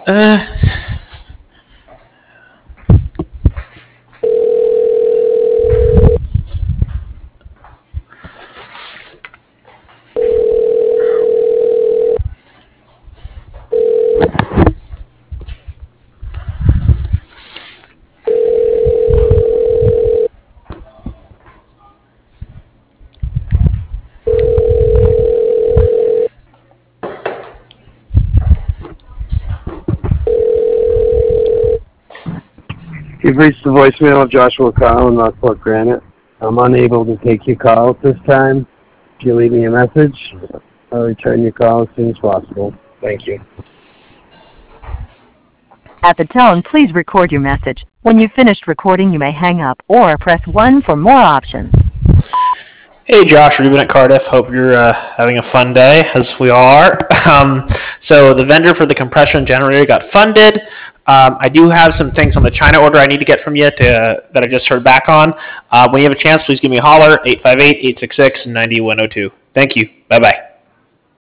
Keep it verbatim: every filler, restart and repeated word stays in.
Uh, You've reached the voicemail of Joshua Kyle in Rockport Granite. I'm unable to take your call at this time. If you leave me a message, I'll return your call as soon as possible. Thank you. At the tone, please record your message. When you've finished recording, you may hang up or press one for more options. Hey Josh, Ruben at Cardiff. Hope you're uh, having a fun day, as we all are. Um, so the vendor for the compression generator got funded. Um, I do have some things on the China order I need to get from you to, uh, that I just heard back on. Uh, when you have a chance, please give me a holler, eight five eight, eight six six, nine one zero two. Thank you. Bye-bye.